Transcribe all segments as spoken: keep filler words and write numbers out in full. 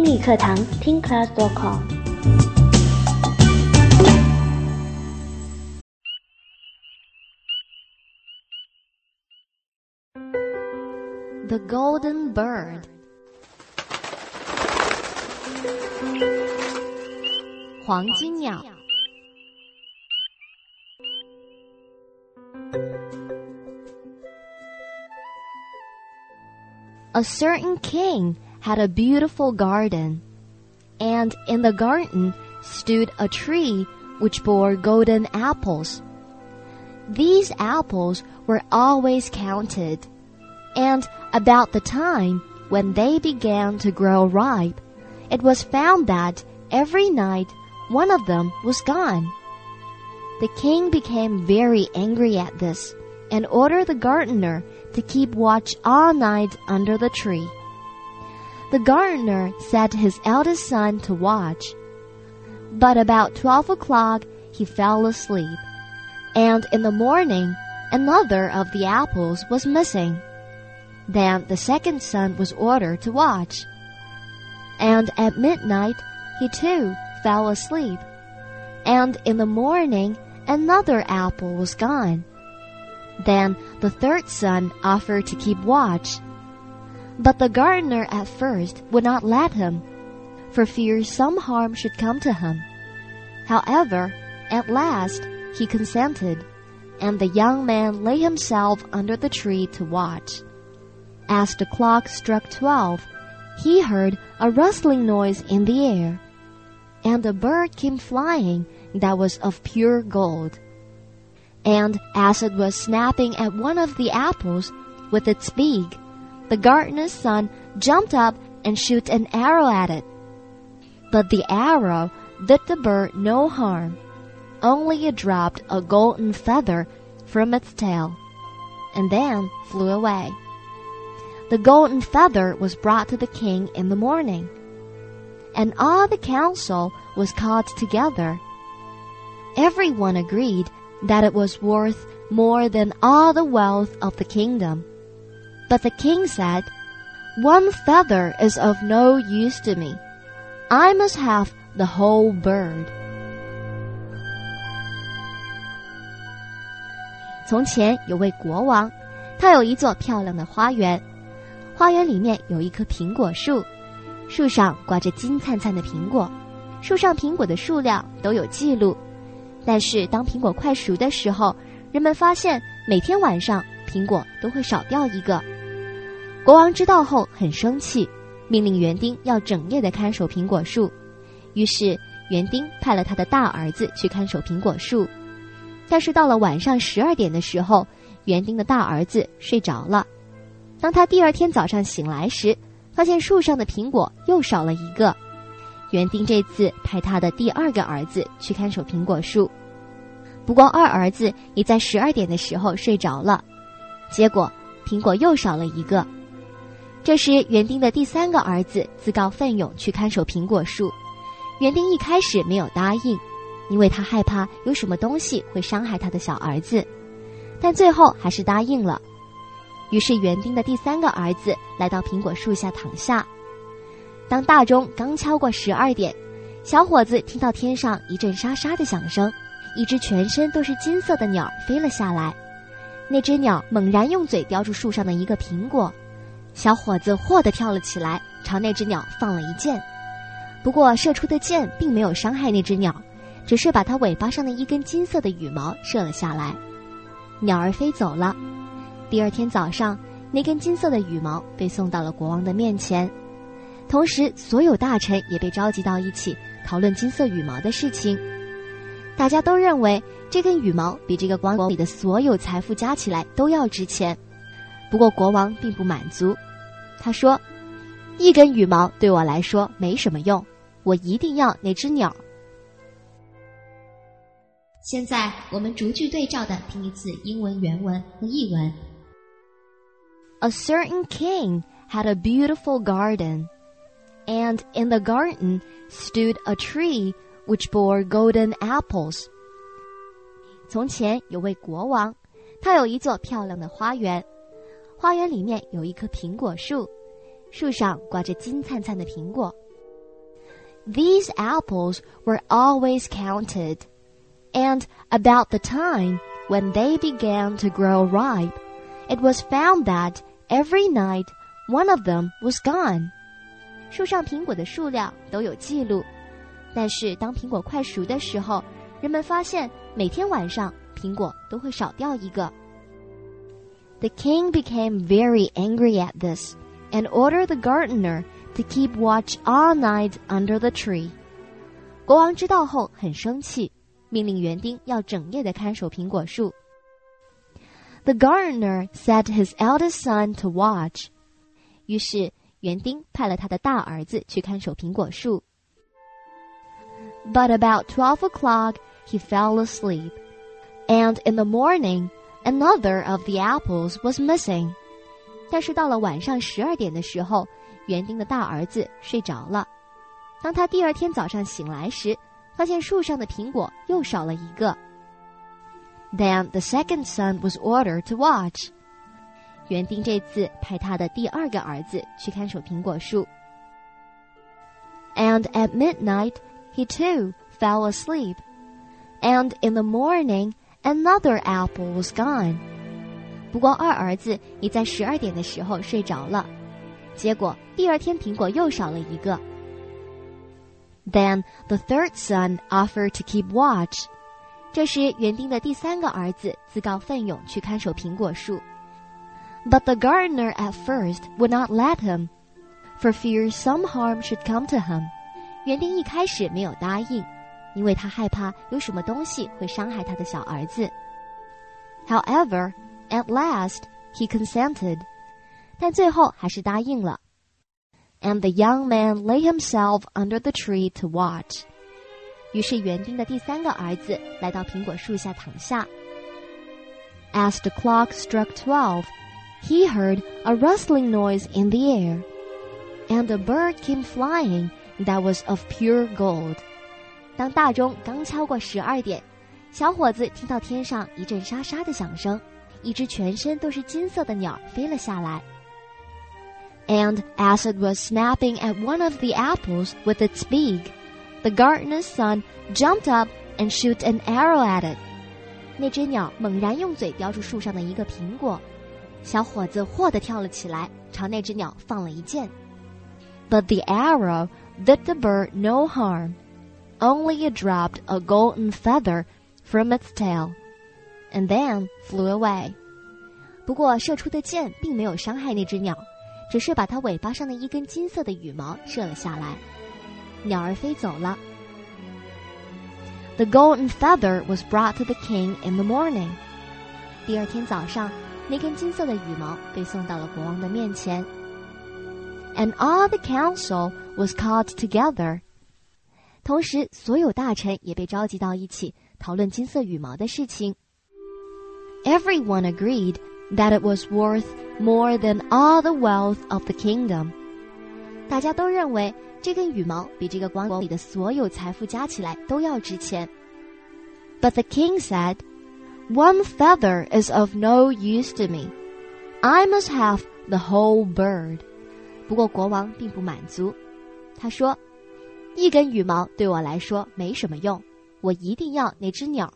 英语课堂听 class dot com。 The Golden Bird. 黄金鸟。A certain king had a beautiful garden, and in the garden stood a tree which bore golden apples. These apples were always counted, and about the time when they began to grow ripe, it was found that every night one of them was gone. The king became very angry at this and ordered the gardener to keep watch all night under the tree. The gardener set his eldest son to watch, but about twelve o'clock he fell asleep, and in the morning another of the apples was missing. Then the second son was ordered to watch, and at midnight he too fell asleep, and in the morning another apple was gone. Then the third son offered to keep watch, but the gardener at first would not let him, for fear some harm should come to him. However, at last he consented, and the young man lay himself under the tree to watch. As the clock struck twelve, he heard a rustling noise in the air, and a bird came flying that was of pure gold. And as it was snapping at one of the apples with its beak, the gardener's son jumped up and shot an arrow at it. But the arrow did the bird no harm, only it dropped a golden feather from its tail, and then flew away. The golden feather was brought to the king in the morning, and all the council was called together. Everyone agreed that it was worth more than all the wealth of the kingdom. But the king said, "One feather is of no use to me. I must have the whole bird." 从前有位国王，他有一座漂亮的花园，花园里面有一棵苹果树，树上挂着金灿灿的苹果，树上苹果的数量都有记录。但是当苹果快熟的时候，人们发现每天晚上苹果都会少掉一个。国王知道后很生气，命令园丁要整夜的看守苹果树。于是园丁派了他的大儿子去看守苹果树。但是到了晚上十二点的时候，园丁的大儿子睡着了。当他第二天早上醒来时，发现树上的苹果又少了一个。园丁这次派他的第二个儿子去看守苹果树，不过二儿子也在十二点的时候睡着了，结果苹果又少了一个。这时园丁的第三个儿子自告奋勇去看守苹果树，园丁一开始没有答应，因为他害怕有什么东西会伤害他的小儿子，但最后还是答应了。于是园丁的第三个儿子来到苹果树下躺下。当大钟刚敲过十二点，小伙子听到天上一阵沙沙的响声，一只全身都是金色的鸟飞了下来。那只鸟猛然用嘴叼住树上的一个苹果，小伙子霍地跳了起来，朝那只鸟放了一箭。不过射出的箭并没有伤害那只鸟，只是把它尾巴上的一根金色的羽毛射了下来。鸟儿飞走了。第二天早上，那根金色的羽毛被送到了国王的面前。同时所有大臣也被召集到一起讨论金色羽毛的事情。大家都认为这根羽毛比这个王国里的所有财富加起来都要值钱。不过国王并不满足，他说，一根羽毛对我来说没什么用，我一定要那只鸟。现在我们逐句对照的听一次英文原文和译文。A certain king had a beautiful garden, and in the garden stood a tree which bore golden apples. 从前有位国王，他有一座漂亮的花园，花园里面有一棵苹果树，树上挂着金灿灿的苹果。 These apples were always counted, and about the time when they began to grow ripe, it was found that every night one of them was gone. 树上苹果的数量都有记录，但是当苹果快熟的时候，人们发现每天晚上苹果都会少掉一个。The king became very angry at this and ordered the gardener to keep watch all night under the tree. 国王知道后很生气，命令园丁要整夜的看守苹果树。The gardener set his eldest son to watch. 于是园丁派了他的大儿子去看守苹果树。But about twelve o'clock, he fell asleep, and in the morning, another of the apples was missing. 但是到了晚上十二点的时候，园丁的大儿子睡着了。当他第二天早上醒来时，发现树上的苹果又少了一个。Then the second son was ordered to watch. 园丁这次派他的第二个儿子去看守苹果树。And at midnight, he too fell asleep. And in the morning, another apple was gone. 不过二儿子也在十二点的时候睡着了，结果第二天苹果又少了一个。Then the third son offered to keep watch. 这时园丁的第三个儿子自告奋勇去看守苹果树。But the gardener at first would not let him, for fear some harm should come to him. 园丁一开始没有答应，因为他害怕有什么东西会伤害他的小儿子。However, at last, he consented. 但最后还是答应了。And the young man lay himself under the tree to watch. 于是园丁的第三个儿子来到苹果树下躺下。As the clock struck twelve, he heard a rustling noise in the air, and a bird came flying that was of pure gold. 当大钟刚敲过十二点，小伙子听到天上一阵沙沙的响声，一只全身都是金色的鸟飞了下来。And as it was snapping at one of the apples with its beak, the gardener's son jumped up and shot an arrow at it. 那只鸟猛然用嘴叼住树上的一个苹果，小伙子霍地跳了起来，朝那只鸟放了一箭。But the arrow did the bird no harm. Only it dropped a golden feather from its tail, and then flew away. 不过射出的箭并没有伤害那只鸟，只是把它尾巴上的一根金色的羽毛射了下来。鸟儿飞走了。The golden feather was brought to the king in the morning. 第二天早上，那根金色的羽毛被送到了国王的面前。And all the council was called together. 同时，所有大臣也被召集到一起，讨论金色羽毛的事情。Everyone agreed that it was worth more than all the wealth of the kingdom. 大家都认为这根羽毛比这个王国里的所有财富加起来都要值钱。But the king said, "One feather is of no use to me. I must have the whole bird." 不过国王并不满足，他说，一根羽毛对我来说没什么用，我一定要那只鸟。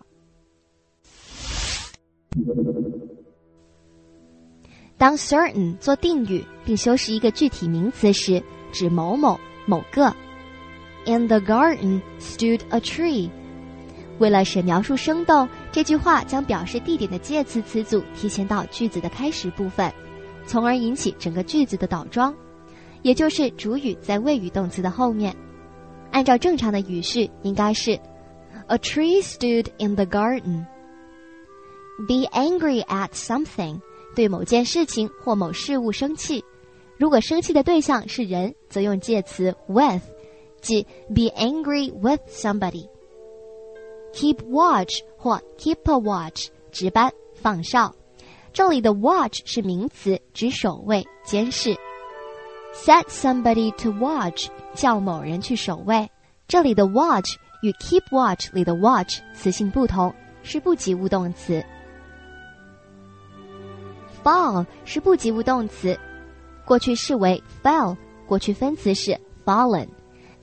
当 certain 做定语并修饰一个具体名词时，指某某某个。In the garden stood a tree. 为了使描述生动，这句话将表示地点的介词词组提前到句子的开始部分，从而引起整个句子的倒装，也就是主语在谓语动词的后面。按照正常的语序应该是 A tree stood in the garden. Be angry at something. 对某件事情或某事物生气，如果生气的对象是人，则用介词 with， 即 be angry with somebody. Keep watch 或 keep a watch 值班放哨，这里的 watch 是名词，指守卫监视。Set somebody to watch 叫某人去守卫，这里的 watch 与 keep watch 里的 watch 词性不同，是不及物动词。Fall 是不及物动词，过去式为 fell， 过去分词是 fallen，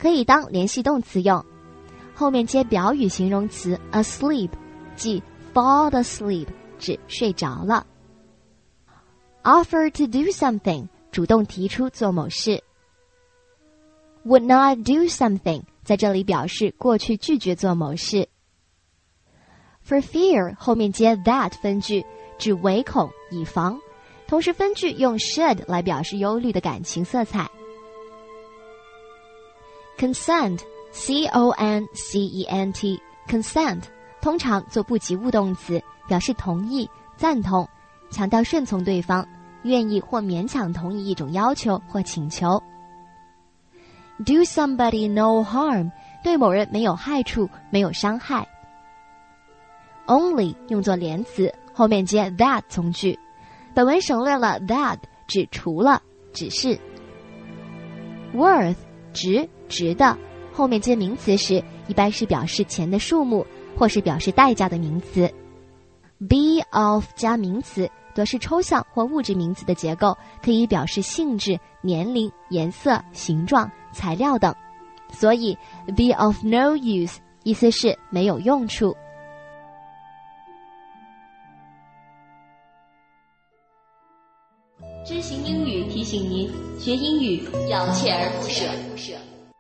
可以当联系动词用，后面接表语形容词 asleep， 即 fall asleep， 指睡着了。Offer to do something， 主动提出做某事。Would not do something， 在这里表示过去拒绝做某事。For fear 后面接 that 分句，指唯恐以防，同时分句用 should 来表示忧虑的感情色彩。Consent C O N C E N T Consent 通常做不及物动词，表示同意、赞同，强调顺从对方，愿意或勉强同意一种要求或请求。Do somebody no harm 对某人没有害处，没有伤害。Only 用作连词，后面接 that 从句，本文省略了 that 指除了，只是。Worth 值值的，后面接名词时一般是表示钱的数目或是表示代价的名词。Be of 加名词多是抽象或物质名词的结构，可以表示性质、年龄、颜色、形状、材料等，所以 be of no use 意思是没有用处。 知行英语提醒您，学英语要锲而不舍。